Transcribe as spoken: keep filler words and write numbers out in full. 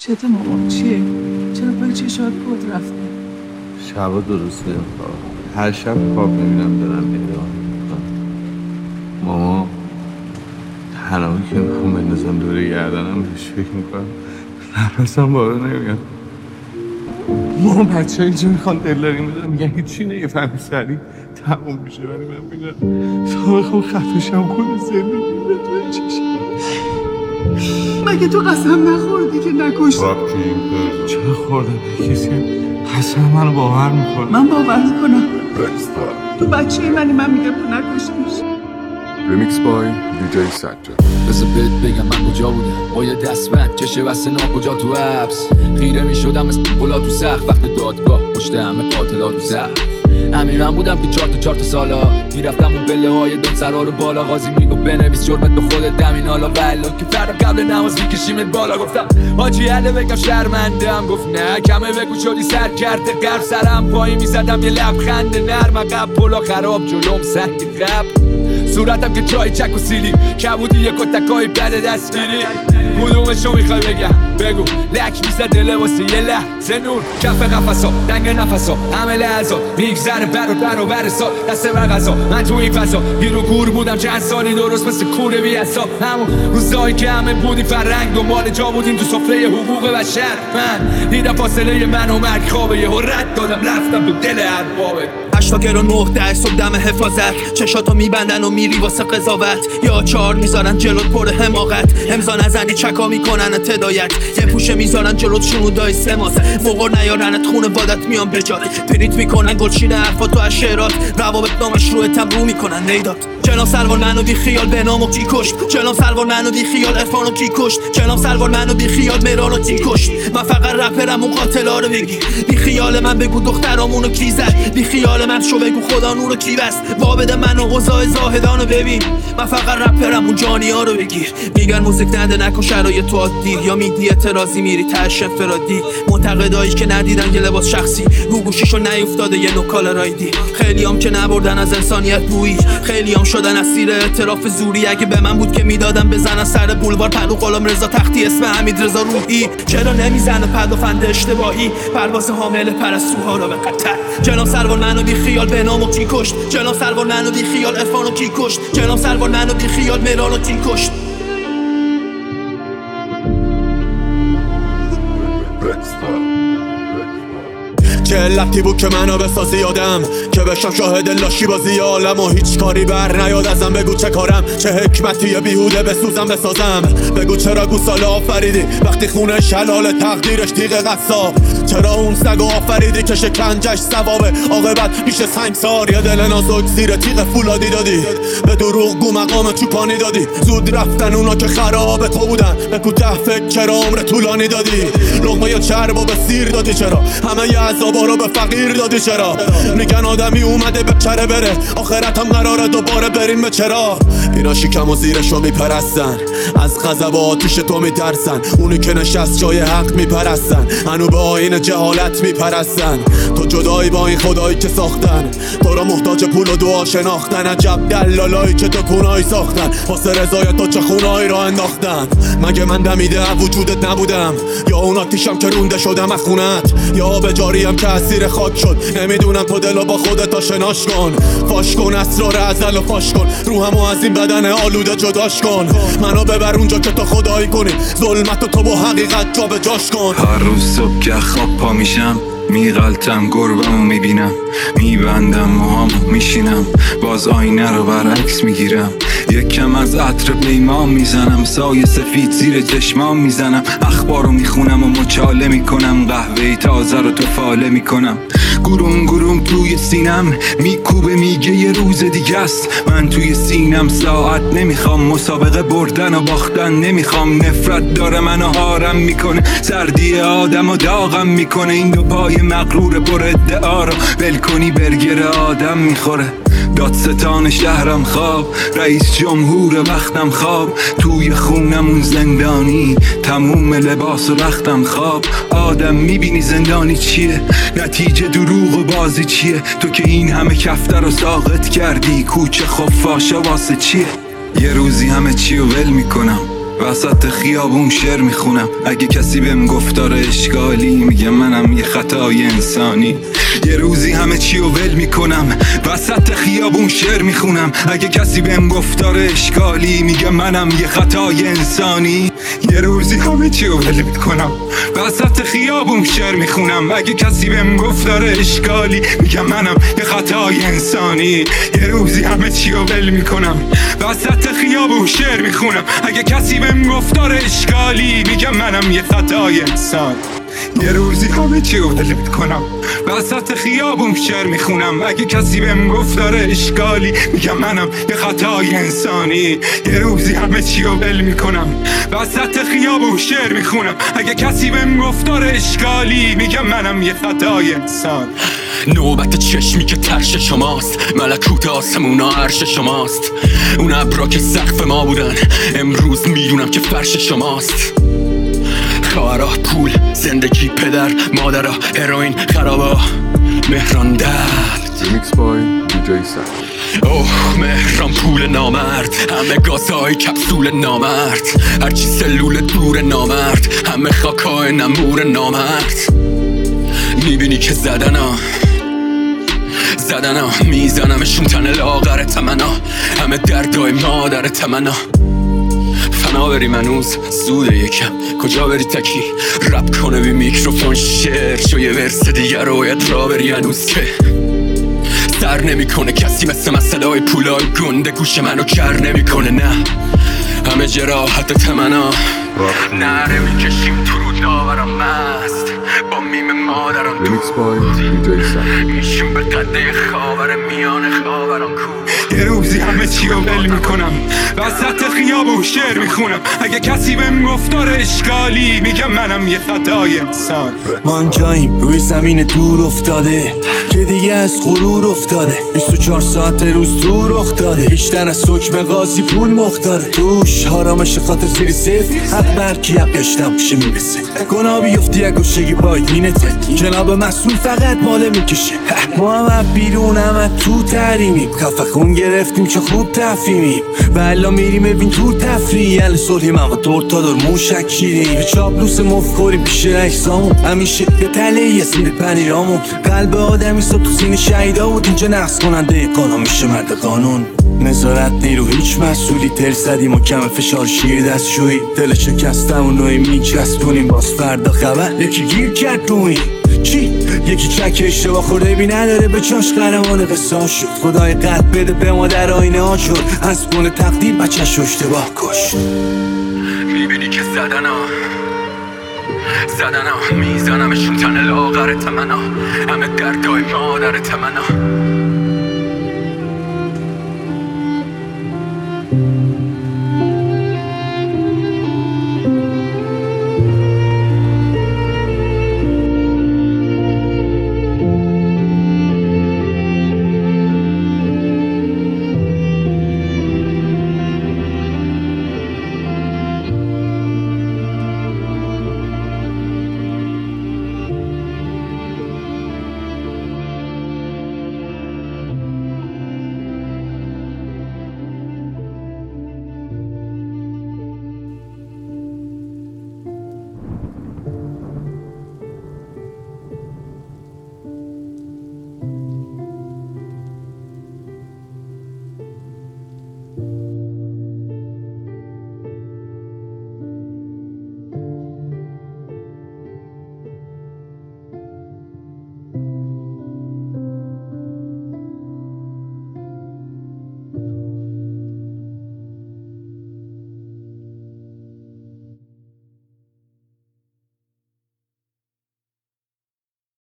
چته مامان؟ چیه؟ چرا پای چشات کود رفته؟ شبا درست نمیخواب، هر شب خواب نمیدم دارم نگاه. ماما تنهایی که میخوام بندازم دوره گردنم بهش فکر میکنم نفسم بالا نمیاد. ماما بچه ها اینجا میخوان دلداری میدن، میگن هیچی نگفهمی سریع تموم میشه، ولی من میگم تا میخوام خفشم کنه زندگی بتونه چشم. مگه تو قسم نخوردی که نکشتی؟ چرا خوردم به کسی قسم منو باور میکنه؟ من باور میکنم. تو بچه منی، من میگم تو نکشتیش. ریمیکس بای دیجی سجاد. بذار بهت بگم من کجا بودم با یه دستبند چشه بسته ناکجا تو حبس خیره میشدم مثل بلا تو سخت وقت دادگاه پشت همه قاتلا تو زخم. همین من بودم که چهار تا چهار تا سالا میرفتم اون بله های دون سرا رو بالا قاضی میگفت بنویس جرمت به خودت دمین حالا ولا که فردا قبل نماز میکشیمت بالا. گفتم حاجی هله بگم شرمندم، گفت نه کمه بگو شدی سر کرده قرب سرم پایی میزدم یه لبخند نرم عقب پلا خراب جلوم سنگ قب صورتم که چای چک و سیلی کبودی یک کتکای بد دستگیری. کدومشو میخوای بگم بگو لک میزد دل واسه یه لحظه نور کف قفصا دنگ نفسا همه لحظا میگذره بر و بر و بر سال دست بر غذا من تو این فضا گیر و گور بودم چند سالی درست مثل کوره بی حساب همون روزایی که همه بودی فرنگ دنبال جا بودیم تو سفره حقوق بشر. من دیدم فاصله من و مرگ خوابه یهو رد دادم رفتم تو دل اربابه. هشتا گرون نه ده صبح دم حفاظت چشاتو میبندن و میری واسه قضاوت یا چار میذارن جلوت پر حماقت امضا نزنی چکا میکنن تدایت یه پوشه میذارن جلوت شنودای سماس فوقر نیارنت خونه بادت میان بجات پریت میکنن گلچین حرفاتو از شعرات روابط نامش رویتم رو میکنن نیداد. جناب سلوار منو بی خیال به نامو کی کشت جناب سلوار منو بی خیال عرفانو کی کشت جناب سلوار منو بی خیال مهرانو کی کشت من فقط رپرم اون قاتلا رو بگی بی خیال من بگو دخترامونو کی زد بی خیال من شو بگو خدا نورو کی بست وا بده منو قضا زاهدانو ببین من فقط رپرم اون جانیا رو بگیر. میگن موزیک نده نکن شرایط تو عادی یا میدی اعتراضی میری تاش انفرادی معتقدایی که ندیدن یه لباس شخصی رو گوشیشو نیافتاده یه نوکال رایدی خیلیام که نبردن از انسانیت بویی خیلیام شدن اسیر اعتراف زوری اگه به من بود که میدادم بزنن سر بولوار پلو غلام رضا تختی اسم حمید رضا روحی چرا نمیزنه پدافند اشتباهی پرواز حامل پرستوها رو به قطر. جناب سلوار منو بی خیال به نامو کی کشت جناب سلوار منو بی خیال عرفانو کی کشت جناب سلوار منو بی خیال مهرانو کی کشت. چه علتی بود که منو بسازی یادم که بشم شاهد لاشی بازی عالم و هیچ کاری بر نیاد ازم بگو چه کارم چه حکمتی بیهوده بسوزم بسازم بگو چرا گوساله آفریدی وقتی خونه شلال تقدیرش تیغ قصاب چرا اون سگو آفریدی که شکنجش ثوابه عاقبت پیش سنگسار یه دل نازک زیر تیغ فولادی دادی به دروغ گو مقام چوپانی دادی زود رفتن اونا که خراب تو بودن بگو ده فکر چرا عمر طولانی دادی لقمه یا چربو به سیر دادی چرا همه ی عذابا رو به فقیر دادی چرا میگن آدمی اومده به چره بره آخرت هم قراره دوباره بریم به چرا اینا شکم و زیرشو میپرستن از غضب و آتیش تو میترسن اونی که نشست جای حق میپرستن هنو به آیین جهالت میپرستن تو جدایی با این خدایی که ساختن تو را محتاج پول و دعا شناختن عجب دلالایی که تو کنایی ساختن واسه رضایت تو چه خونایی را انداختن مگه من دمیده وجودت نبودم یا اون آتیشم که رونده شدم از خونت یا به جاریم که اسیر خاک شد نمیدونم تو دلو با خودت آشناش کن فاش کن اسرار ازل و فاش کن روحمو از این بدن آلوده جداش کن منو ببر اونجا که تو خدایی کنی ظلمت تو با حقیقت جا به جاش کن. هر روز صبح که خواب پا میشم میغلطم گربمو میبینم میبندم موهامو میشینم باز آینه رو برعکس میگیرم یکم از عطر پیمان میزنم سایه سفید زیر چشمام میزنم اخبارو میخونم و مچاله میکنم قهوه تازه رو تو فاله میکنم گروم گروم توی سینم میکوبه میگه یه روز دیگه است من توی سینم ساعت نمیخوام مسابقه بردن و باختن نمیخوام نفرت داره منو هارم میکنه سردی آدم و داغم میکنه این دو پای مغرور پر ادعا رو بل کنی برگر آدم میخوره دادستان شهرم خواب رئیس جمهور وقتم خواب توی خونمون زندانی تموم لباس و رختم خواب آدم میبینی زندانی چیه نتیجه دروغ و بازی چیه تو که این همه کفتر رو ساقط کردی کوچه خفاشه واسه چیه یه روزی همه چی رو ول میکنم وسط خیابون شعر میخونم، اگه کسی بهم گفت داره اشکالی میگم منم یه خطای انسانی. یه روزی همه چی رو ول میکنم، وسط خیابون شعر میخونم، اگه کسی بهم گفت داره اشکالی میگم منم یه خطای انسانی. یه روزی همه چی رو ول میکنم، وسط خیابون شعر میخونم، اگه کسی بهم گفت داره اشکالی میگم منم یه خطای انسانی. یه روزی همه چی رو ول میکنم، وسط خیابون شعر میخونم، اگه کسی بهم گفت داره اشکالی میگم منم یه خطای انسان. یه روزی همه چی رو ول میکنم، وسط خیابون شعر میخونم، اگه کسی بهم گفت داره اشکالی میگم منم یه خطای انسانی. یه روزی همه چی رو ول میکنم، وسط خیابون شعر میخونم، اگه کسی بهم گفت داره اشکالی میگم منم یه خطای انسان. نوبت چشمی که ترش شماست، ملکوت آسمونا عرش شماست. اون ابرا که سقف ما بودن امروز میدونم که فرش شماست. خواهرا، پول، زندگی، پدر، مادرها، هروئین، خرابا، مهران درد. Remix by دی جی Satcher. اوه مهران پول نامرد، همه گازهای کپسول نامرد، هرچی سلول دور نامرد، همه خاکای نمور نامرد. میبینی که زدنا زدنا میزنمشون تن لاغر تمنا، همه دردای مادر تمنا. فنا بریم هنوز زوده یکم، کجا بری تکی رپ کنه بی میکروفون شعر شو، یه ورس دیگه رو باید را بری هنوز که سر نمیکنه کسی مثل مسئله های پولای گنده گوش منو کر نمیکنه. نه همه جراحت تمنا، نره میکشیم تو رو داورم مست با میم مادرم Remix by دی جی Satcher. میشیم به قده خاور میان خاوران کو. یه روزی همه چی رو ول میکنم، وسط خیابون شعر میخونم، اگه کسی بهم گفت داره اشکالی میگم منم یه خطای انسان. ما جاییم روی زمین دور افتاده که دیگه از غرور افتاده، بیست و چهار ساعت روز دور افتاده، بیشتر از حکم قاضی پول مختاره، توش حرامش خاطر سری سیف حق برکی حق گشتم بشه میرسه، گناه بیفتی یا گوشگی باید مینته، جناب مسئول فقط ماله میکشه. ما هم بیرون هم تو تحریمیم، کف خون گرفتیم که خوب تفهیمیم، بلا میریم ببین تو تفریح ال صلحیم اما دور تا دور موشکیریم، به چاپلوس مفکوریم پیش اجسامون، همیشه یه تله یه سیر پنیرامون، قلب آدمی سا تو سین شهیدا بود، اینجا نقص کننده قانون میشه مرد قانون. نظارت نیرو هیچ مسئولی تر زدیم و کم فشار شیر دستشویی، دل شکستم و نوعی میچسبونیم باز فردا خبر یکی گیر کرد روی چی؟ یکی چک اشتباه خورده بی نداره به چاش قهرمان قصه شد، خدای قد بده به ما در آینه ها شد، از بون تقدیر بچه‌شو اشتباه کش. میبینی که زدنا زدنا میزنمشون تن لاغر تمنا، همه دردای مادر تمنا.